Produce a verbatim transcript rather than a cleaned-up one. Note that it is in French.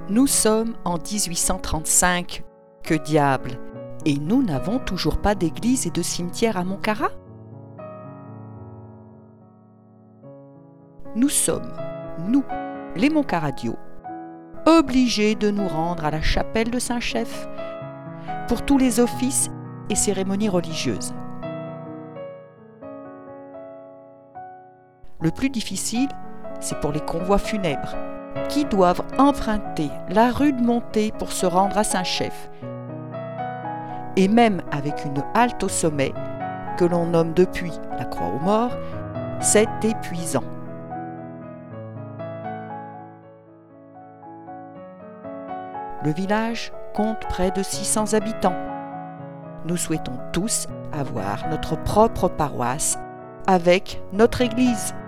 Nous sommes en dix-huit cent trente-cinq. Que diable! Et nous n'avons toujours pas d'église et de cimetière à Montcarrat? Nous sommes, nous, les Montcarradiaux, obligés de nous rendre à la chapelle de Saint-Chef pour tous les offices et cérémonies religieuses. Le plus difficile, c'est pour les convois funèbres, qui doivent emprunter la rude montée pour se rendre à Saint-Chef, et même avec une halte au sommet, que l'on nomme depuis la Croix aux Morts, c'est épuisant. Le village compte près de six cents habitants. Nous souhaitons tous avoir notre propre paroisse avec notre église.